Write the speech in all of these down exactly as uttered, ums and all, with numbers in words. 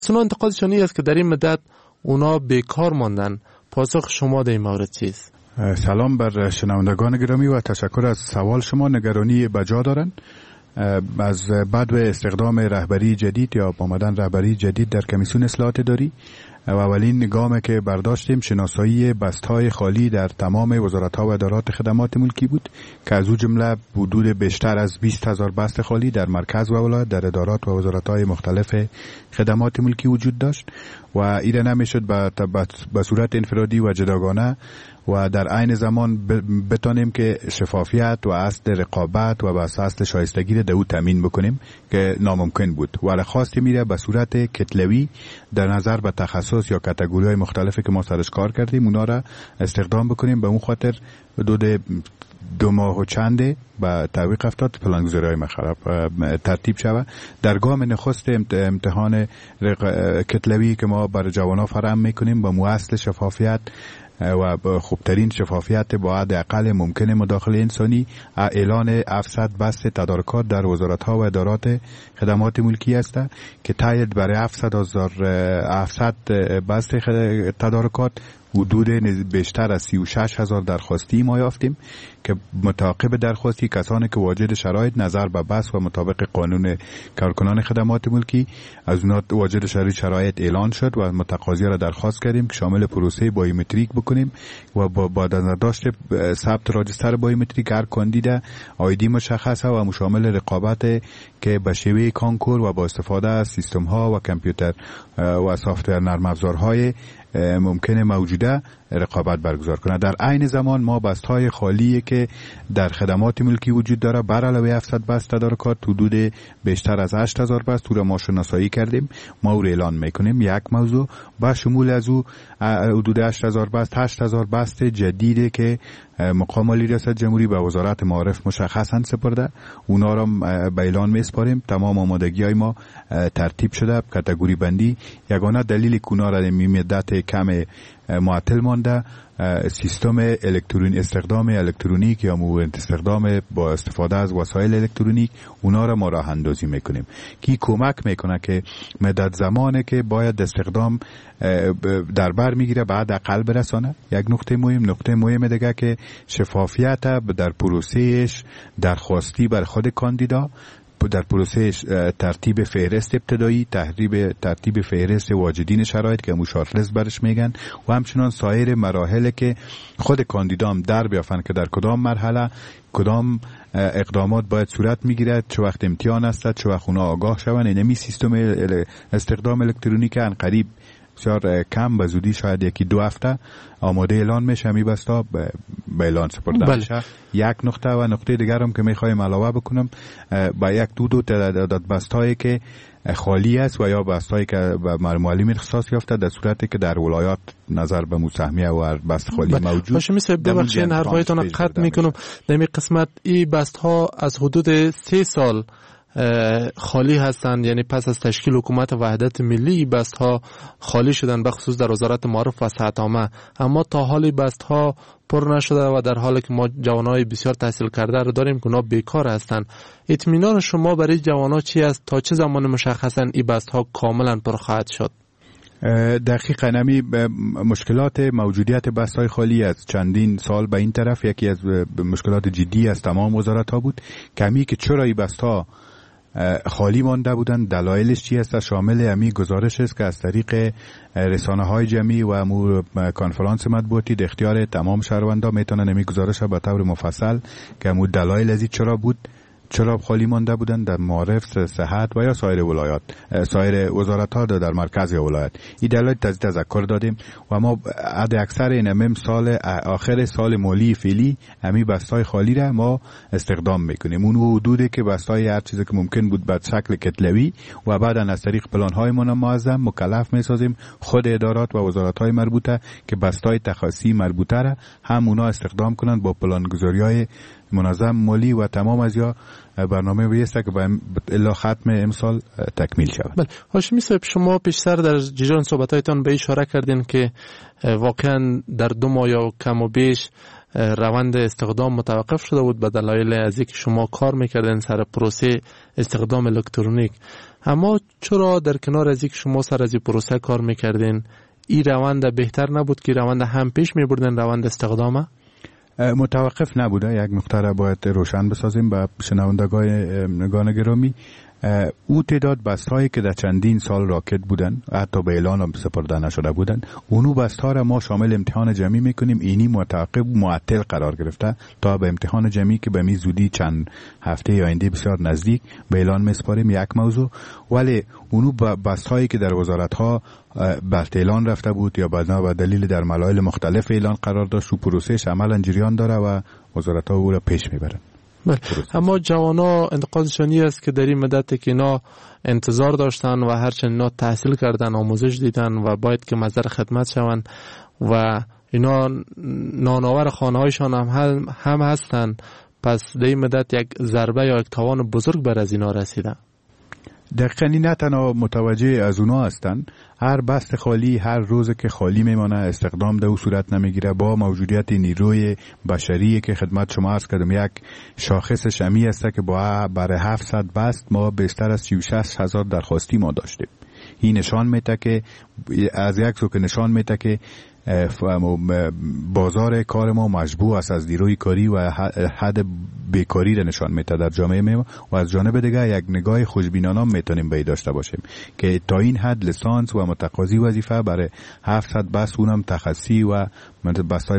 سنا انتقادشانی است که در این مدت اونا بیکار ماندن. پاسخ شما در این مورد چیست؟ سلام بر شنوندگان گرامی و تشکر از سوال شما. نگرانی بجا دارن از بعد استخدام رهبری جدید یا آمدن رهبری جدید در کمیسیون اصلاحات اداری. و اولین گامی که برداشتیم شناسایی بست‌های خالی در تمام وزارت‌ها و ادارات خدمات ملکی بود که از او جمله حدود بیشتر از بیست هزار بست خالی در مرکز و ولایت در ادارات و وزارت‌های مختلف خدمات ملکی وجود داشت و این نمیشد به صورت انفرادی و جداگانه و در عین زمان بتانیم که شفافیت و اصل رقابت و بس اصل شایستگی را دو تامین بکنیم که ناممکن بود. ولی خواستی میره به صورت کتلوی در نظر به تخصص یا کاتگوری‌های مختلفی که ما سرش کار کردیم اونا را استخدام بکنیم. به اون خاطر حدود دو ماه و چنده با تعویق افتاد پلانگذاری‌های مخرب ترتیب شود. در گام نخست امتحان کتلوی که ما برای جوانان فراهم میکنیم با اصل شفافیت و خوبترین شفافیت با حد اقل ممکن مداخله انسانی اعلان هفتصد بست تدارکات در وزارت‌ها و ادارات خدمات ملکی است که تایید برای هفتصد بست تدارکات حدود بیشتر از سی و شش هزار درخواستی ما یافتیم که متعاقب درخواستی کسانی که واجد شرایط نظر به بس و مطابق قانون کارکنان خدمات ملکی از اونها واجد شرایط اعلان شد و متقاضی را درخواست کردیم که شامل پروسه بایومتریک بکنیم و با بعد از داشت ثبت راجستر بایومتریک هر کاندید آیدی مشخصه و شامل رقابت که به شیوه کانکور و با استفاده از سیستم ها و کامپیوتر و سافتور نرم افزارهای ممکنه موجوده رقابت برگزار کنه. در عین زمان ما بست‌های خالی که در خدمات ملکی وجود داره بر علاوه هفتصد بست تدارکات حدود بیشتر از هشت هزار بست رو ما شناسایی کردیم، ما رو اعلان میکنیم. یک موضوع با شمول از او حدود هشت هزار بست هشت هزار بست جدیده که مقام عالی ریاست جمهوری به وزارت معارف مشخصاً سپرده، اونا را به اعلان میسپاریم. تمام آمادگی‌های ما ترتیب شده، کاتگوری بندی. یگانه دلیل کونا را در مدت کم معطل مانده سیستم الکترونیک استخدام الکترونیک یا مواد استخدام با استفاده از وسایل الکترونیک اونا را ما راه اندازی میکنیم که کمک میکنه که مدت زمانه که باید استخدام در بر میگیره بعد اقل برسانه. یک نقطه مهم نقطه مهم دیگه که شفافیت در پروسهش درخواستی بر خود کاندیدا در پروسه ترتیب فهرست ابتدایی، ترتیب ترتیب فهرست واجدین شرایط که شارت لیست برش میگن و همچنان سایر مراحل که خود کاندیدام در بیافن که در کدام مرحله کدام اقدامات باید صورت میگیرد، چه وقت امتحان است، چه وقت اونا آگاه شون. اینمی سیستم استخدام الکترونیک ان قریب بسیار کم به زودی شاید یکی دو هفته آماده اعلان میشه، می بستا به اعلان سپرده میشه. یک نقطه و نقطه دیگر هم که میخوایم علاوه بکنم با یک دو دو تعداد بستایی که خالی است و یا بستایی که به معلم اختصاص یافته در صورتی که در ولایات نظر به مساهمه و بست خالی موجود باشه. مثل ببخشید حرفایتون رو قطع میکنم. در این قسمت این بست ها از حدود سه سال خالی هستند، یعنی پس از تشکیل حکومت وحدت ملی بست ها خالی شدن به خصوص در وزارت معارف و صحت عامه، اما تا حالی بست ها پر نشده و در حالی که ما جوانای بسیار تحصیل کرده رو داریم که اونا بیکار هستند. اطمینان شما برای جوانا چی است؟ تا چه زمان مشخصا این بست ها کاملا پر خواهد شد؟ دقیقاً نمی مشکلات موجودیت بست‌های خالی از چندین سال به این طرف یکی از مشکلات جدی از تمام وزارت‌ها بود. کمی که چرا این بست‌ها خالی مانده بودن، دلایلش چی است؟ شامل امی گزارش است که از طریق رسانه‌های جمعی و امور کنفرانس مطبوعاتی در اختیار تمام شهروندان میتونن امی گزارش به طور مفصل که امور دلایل از چرا بود چرا خالی مانده بودن در معارف، صحت و یا سایر ولایات سایر وزارت‌ها در مرکز یا ولایت. این دلایل تذکر دادیم و ما عد اکثر این امم سال آخر سال مالی فعلی امی بستای خالی را ما استخدام میکنیم. اون حدودی که بستای هر چیزی که ممکن بود به شکل کتلوی و بعدا از طریق پلان‌های منظم مکلف میسازیم خود ادارات و وزارت‌های مربوطه که بستای تخصصی مربوطه را هم اونا استخدام کنند با پلانگذاری‌های منظم مالی و تمام از یا برنامه ویسته که به الا ختم امسال تکمیل شود. بله هاشمی صاحب، شما پیشتر در جریان صحبتایتان به اشاره کردین که واقعا در دو ماه یا کم و بیش روند استخدام متوقف شده بود به دلایل از اینکه شما کار میکردین سر پروسه استخدام الکترونیک. اما چرا در کنار از اینکه شما سر از این پروسه کار میکردین این روند بهتر نبود که روند هم پیش میبردن روند استخدامه؟ متوقف نبوده. یک نکته را باید روشن بسازیم به شنوندگان گرامی. او تعداد بست‌هایی که در چندین سال راکت بودن، حتی به اعلان هم سپرده نشده بودن، اونو بست‌ها را ما شامل امتحان جمعی میکنیم. اینی متعاقب معطل قرار گرفته تا به امتحان جمعی که به می زودی چند هفته آینده بسیار نزدیک به اعلان میسپاریم یک موضوع. ولی اونو بست‌هایی که در وزارت‌ها بست اعلان رفته بود یا بنا به دلیل در ملائل مختلف اعلان قرار داشت و پروسش عملاً جریان داره و وزارت‌ها او را پیش میبرن. بله. اما جوانا انتقادشانی است که در این مدت که اینا انتظار داشتن و هرچند اینا تحصیل کردن، آموزش دیدن و باید که مصدر خدمت شون و اینا نانآور خانه‌هایشان هم هم هستن، پس در این مدت یک ضربه یا یک تاوان بزرگ بر از اینا رسیده. دقیقاً نه تنها متوجه از اونا هستن، هر بست خالی هر روز که خالی میمانه استخدام در او صورت نمیگیره. با موجودیت نیروی بشری که خدمت شما عرض کردم یک شاخص شمی است که با برای هفتصد بست ما بیشتر از سی و شش هزار درخواستی ما داشتیم. این نشان میده که از یک سو که نشان میده که بازار کار ما مشبوع است از نیروی کاری و حد بیکاری را نشان میده در جامعه ما. و از جانب دیگه یک نگاه خوشبینانه میتونیم به داشته باشیم که تا این حد لیسانس و متقاضی وظیفه برای هفتصد بس اونم تخصصی و بسای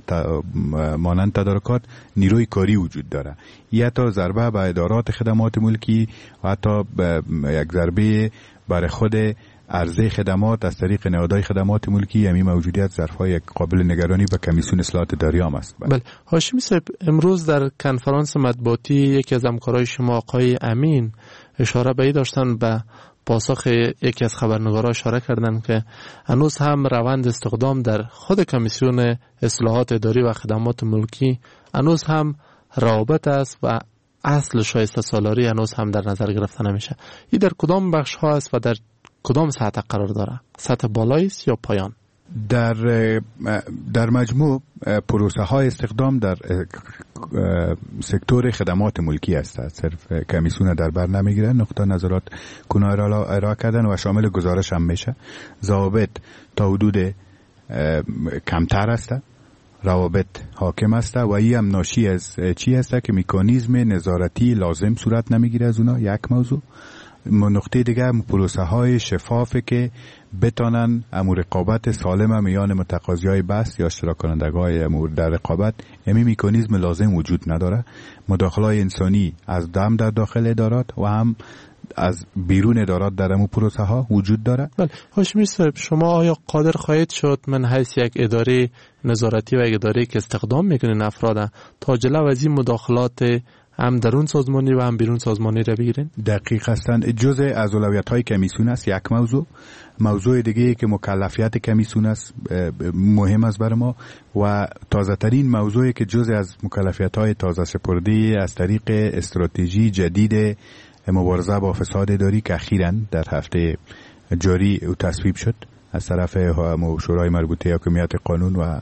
مانند تدارکات نیروی کاری وجود داره. یا تا ضربه به ادارات خدمات ملکی و حتی یک ضربه برای خود عرضه خدمات از طریق نهادهای خدمات ملکی. همین موجودیت ظرفای قابل نگرانی به کمیسیون اصلاحات اداریام است. بله. هاشمی صاحب، امروز در کنفرانس مطبوعاتی یکی از همکارای شما آقای امین اشاره به این داشتن، به پاسخ یکی از خبرنگارا اشاره کردن که هنوز هم روند استخدام در خود کمیسیون اصلاحات اداری و خدمات ملکی هنوز هم روابط است و اصل شایسته سالاری هنوز هم در نظر گرفته نمیشه. این در کدام بخش ها است و در کدام سطح قرار داره؟ سطح بالایی است یا پایان؟ در در مجموع پروسه های استخدام در سکتور خدمات ملکی است. صرف کمیسیون در بر نمیگیره. نقطه نظرات کنار را ارائه کردن و شامل گزارش هم میشه. ضوابط تا حدود کمتر است، روابط حاکم است و این هم ناشی از چی است که مکانیزم نظارتی لازم صورت نمیگیره از اونا. یک موضوع. نقطه دیگه پروسه های شفافه که بتانن امور رقابت سالم میان متقاضی های بس یا اشتراک کنندگان های امور در رقابت. امی مکانیزم لازم وجود نداره. مداخله های انسانی از دم در داخل ادارات و هم از بیرون ادارات در امور پروسه ها وجود داره. بله. هاشمی صاحب، شما آیا قادر خواهید شد من حیث یک اداره نظارتی و یک اداره که استخدام میکنین افراد تا جلو از این مداخلات هم درون سازمانی و هم بیرون سازمانی را بگیرین؟ دقیق هستند. جزء از اولویت‌های کمیسیون است. یک موضوع. موضوع دیگه که مکلفیت کمیسیون است مهم است برای ما و تازه ترین موضوعی که جزء از مکلفیت‌های تازه سپرده از طریق استراتژی جدید مبارزه با فساد اداری که اخیراً در هفته جاری او تصویب شد از طرف شورای مربوطه حاکمیت قانون و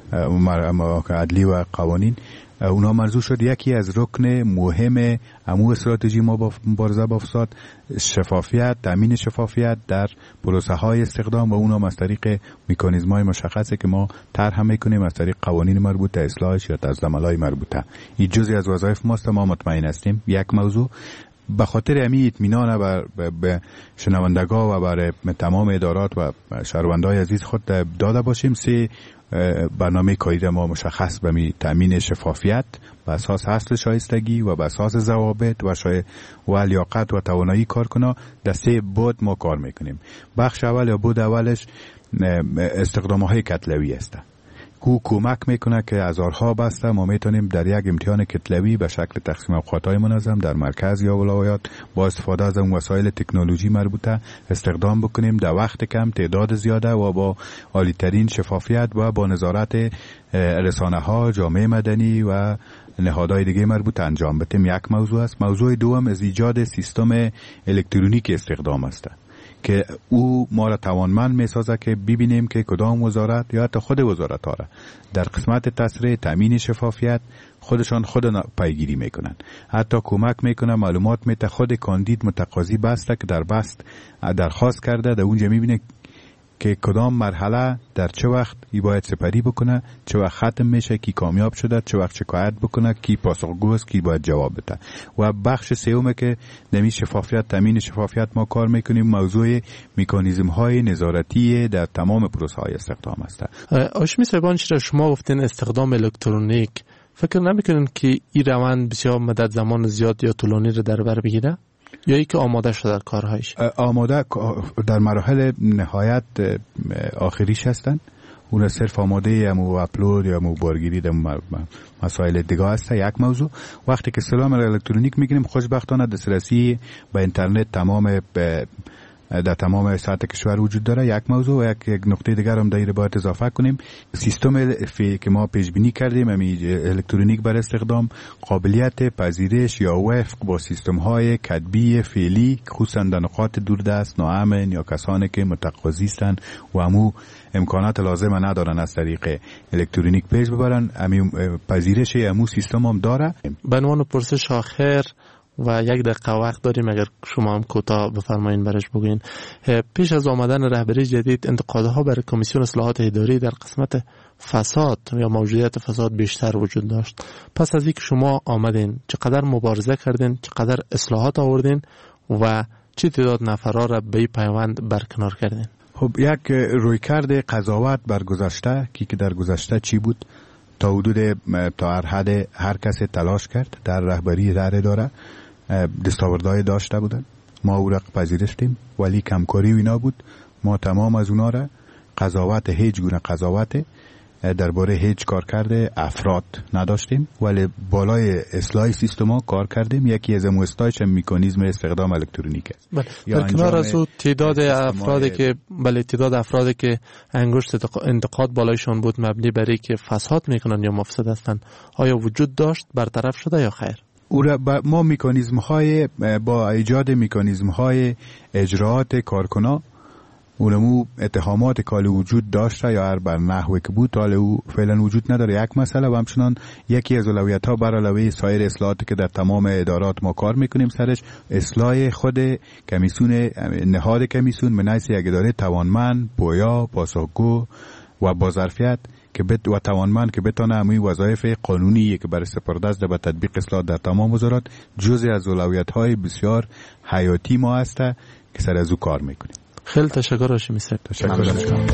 عدلی و قوانین. اونا مرزو شد یکی از رکن مهم امو استراتژی ما با مبارزه با فساد شفافیت، تامین شفافیت در پروسه های استخدام و اونا از طریق مکانیزم های مشخصه که ما طرح میکنیم از طریق قوانین مربوطه، اصلاحش یا طرزالعمل‌های مربوطه. این جزئی از وظایف ماست، ما مطمئن هستیم. یک موضوع به خاطر امی اطمینان به شنوندگان و برای تمام ادارات و شهروندان عزیز خود داده باشیم سه برنامه کاری ما مشخص به می تامین شفافیت به اساس اصل شایستگی و به اساس ضوابط و شای و لیاقت و توانایی کارکنان در سه بود ما کار میکنیم. بخش اول یا بود اولش استخدام‌های کتلوی است. کو کمک میکنه که هزارها بسته ما میتونیم در یک امتحان کتلوی به شکل تقسیم اوقاتهای منظم در مرکز یا ولایات با استفاده از اون وسایل تکنولوژی مربوطه استخدام بکنیم در وقت کم، تعداد زیاده و با عالی‌ترین شفافیت و با نظارت رسانه ها، جامعه مدنی و نهادهای دیگه مربوطه انجام بدیم. یک موضوع است. موضوع دوم از ایجاد سیستم الکترونیک استخدام است که او ما را توانمند میسازه که ببینیم که کدام وزارت یا حتی خود وزارت ها را در قسمت تسریع تامین شفافیت خودشان خود پیگیری میکنن. حتی کمک میکنه معلومات میته خود کاندید متقاضی بسته که در بست درخواست کرده، در اونجا میبینه که کدام مرحله در چه وقت ای باید سپری بکنه، چه وقت ختم میشه، کی کامیاب شده، چه وقت شکایت بکنه، کی پاسخگو است، کی باید جواب بده. و بخش سوم که نمی شفافیت تامین شفافیت ما کار میکنیم موضوع مکانیزم های نظارتی در تمام پروسه های استخدام است. هاشمی صاحبان، چرا شما گفتین استخدام الکترونیک، فکر نمیکنین که این روند بسیار مدت زمان زیاد یا طولانی رو در بر بگیره؟ یا ای که آماده شده در کارهایش؟ آماده در مراحل نهایت آخریش هستند. اون صرف آماده همو اپلود یا همو بارگیری در مسائل دیگه هست. یک موضوع وقتی که سلام الکترونیک میگیریم خوشبختانه دسترسی به اینترنت تمام در تمام سطح کشور وجود داره. یک موضوع و یک, یک نقطه دیگر هم در باید اضافه کنیم. سیستم فی که ما پیش بینی کردیم همین الکترونیک بر استخدام قابلیت پذیرش یا وفق با سیستم های کتبی فعلی خصوصا در نقاط دوردست ناامن یا کسانی که متقاضی هستند و همو امکانات لازم ندارن از طریق الکترونیک پیش ببرن، همین پذیرش همو سیستم هم داره. به عنوان پرسش آخر و یک دقیقه وقت داریم، اگر شما هم کوتاه بفرمایین برش بگوین. پیش از آمدن رهبری جدید انتقادها برای کمیسیون اصلاحات اداری در قسمت فساد یا موجودیت فساد بیشتر وجود داشت. پس از اینکه شما آمدین چقدر مبارزه کردین، چقدر اصلاحات آوردین و چه تعداد نفرها را به پیوند برکنار کردین؟ خب یک رویکرد قضاوت بر گذشته که در گذشته چی بود تا حدود تا هر حد هر کس تلاش کرد در رهبری در اداره دستاوردهای داشته بودن، ما او را پذیرفتیم ولی کمکاری و اینا بود. ما تمام از اونا را قضاوت هیچ گونه قضاوت درباره هیچ کار کرده افراد نداشتیم ولی بالای اصلاح سیستم ها کار کردیم. یکی از مستایش مکانیزم استخدام الکترونیک است. بله. در کنار از او تعداد افرادی که بله تعداد افرادی که انگشت انتقاد بالایشان بود مبنی بر اینکه فساد میکنن یا مفسد هستند، آیا وجود داشت، برطرف شده یا خیر؟ او را ما مکانیزم های با ایجاد مکانیزم های اجراعات کارکنان اونمو اتهامات کالی وجود داشته یا هر بر نحوی که بود حال او فعلا وجود نداره. یک مسئله و همچنان یکی از اولویت ها بر علاوه سایر اصلاحاتی که در تمام ادارات ما کار میکنیم سرش اصلاح خود کمیسیون نهاد کمیسیون منیس یک اداره توانمند، پویا، پاسخگو و با ظرفیت که بت و توانمند که بتونه همین وظایف قانونی که برای سپرده است به تطبیق اصلاح در تمام وزارات جزء از اولویت های بسیار حیاتی ما است که سر از او کار میکنیم. خیلی تشکر هاشمی صاحب. تشکر میکنم.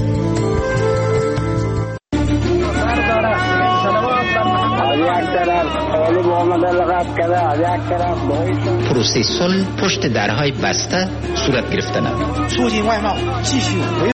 پروسه صلح پشت درهای بسته صورت گرفتن است.